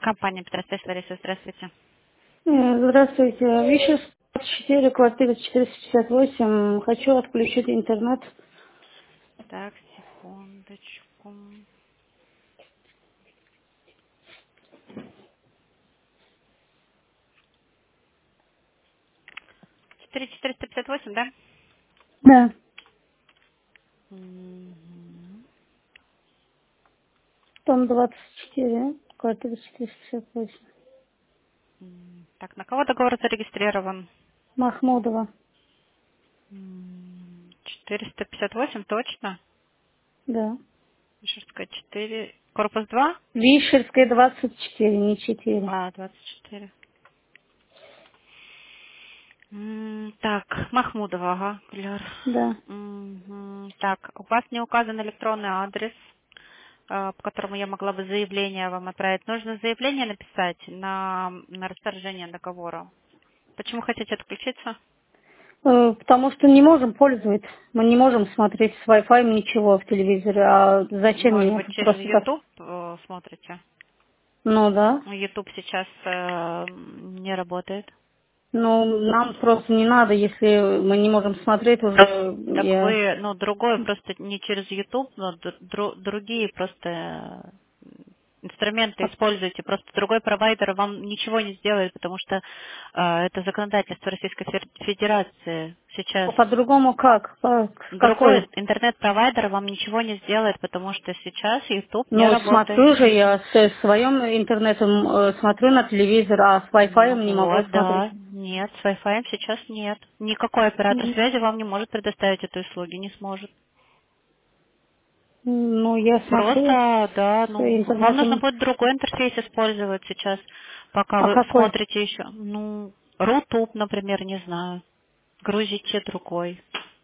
Компания Петросвязь, Лариса, здравствуйте. Здравствуйте. Вишес 4, квартира 458. Хочу отключить интернет. Так, секундочку. 4458, да? Да. Мгм. Дом 24, квартира 458. Так, на кого договор зарегистрирован? Махмудова. 458, точно? Да. Мишерская 4, корпус 2? Вишерская 24, не 4. А, 24. Так, Махмудова, ага, Гуляр. Да. Так, у вас не указан электронный адрес, по которому я могла бы заявление вам отправить. Нужно заявление написать на расторжение договора. Почему хотите отключиться? Потому что не можем пользоваться. Мы не можем смотреть с Wi-Fi ничего в телевизоре. А зачем Может мне быть, это через просто так? YouTube смотрите? Ну да. YouTube сейчас не работает. Но нам просто не надо, если мы не можем смотреть уже. Так Я... вы, другое просто не через YouTube, но другие просто инструменты используйте. Просто другой провайдер вам ничего не сделает, потому что это законодательство Российской Федерации сейчас. А по-другому как? Другой Какой? интернет-провайдер вам ничего не сделает, потому что сейчас YouTube не Ну, работает. смотрю же, я с своим интернетом смотрю на телевизор, а с Wi-Fi Ну не могу вот, смотреть. да, нет, с Wi-Fi сейчас нет. Никакой оператор М, связи вам не может предоставить эту услугу, не сможет. Ну, я смотрю Просто, да, с вам нужно интернетом. будет другой интерфейс использовать сейчас, пока А вы какой? смотрите еще. Рутуб, например, не знаю. Грузите другой.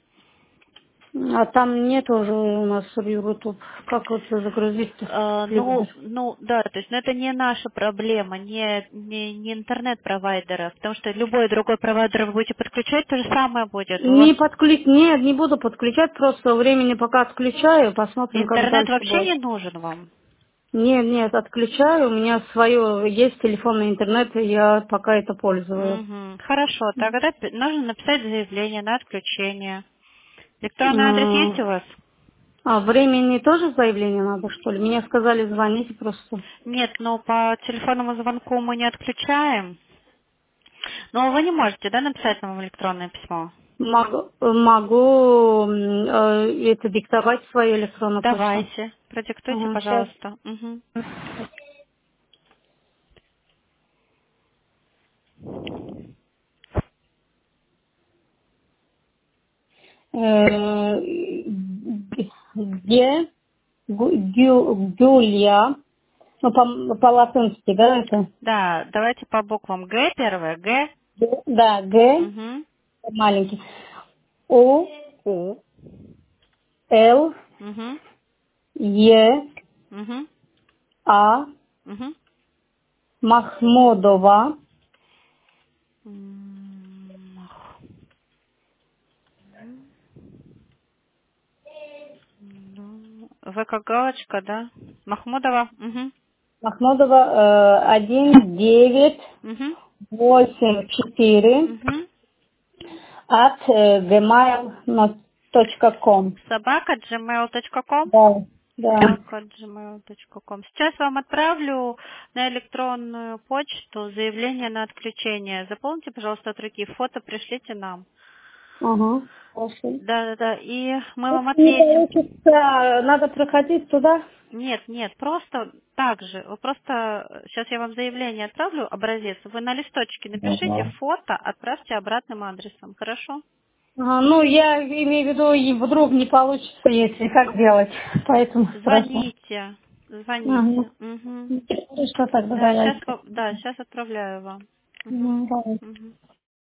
А там нет уже у нас YouTube. Как вот загрузить-то телевизор? Да, то есть, это не наша проблема, не интернет-провайдера, потому что любой другой провайдер вы будете подключать, то же самое будет. У вас Нет, не буду подключать, просто времени пока отключаю, посмотрим, как интернет дальше вообще будет. не нужен вам. Нет, отключаю, у меня свое, есть телефонный интернет, и я пока это пользую. Мгм. Хорошо, тогда нужно написать заявление на отключение. Электронный адрес есть у М, вас? А времени тоже заявление надо, что ли? Мне сказали, звоните просто. Нет, но по телефонному звонку мы не отключаем. Но вы не можете, да, написать нам электронное письмо? Могу это диктовать свою электронную почту. Давайте, продиктуйте, Ага, сейчас. пожалуйста. Мгм. Гюлья, ну, по-латински, да, это? Да, давайте по буквам Г первое, Г. Да, Г, Угу. маленький. У, У. Л, Угу. Е, Угу. А, Угу. Махмудова, В как галочка, да? Махмудова. Угу. Махмудова 1984 Угу. Угу. at gmail.com. Собака gmail.com. Да, да. Собака@gmail.com. Сейчас вам отправлю на электронную почту заявление на отключение. Заполните, пожалуйста, от руки. Фото пришлите нам. Ага, хорошо. Да. И мы вам Если не ответим. получится, надо проходить туда. Нет, просто так же. Вы просто, сейчас я вам заявление отправлю, образец. Вы на листочке напишите фото, отправьте обратным адресом. Хорошо? Ага, ну, я имею в виду, и вдруг не получится, если как делать. Поэтому спрашиваю. Звоните. Ага. Звоните. Угу. Ну, что тогда Да, давайте. сейчас отправляю вам. Угу. Ну, давайте. Угу.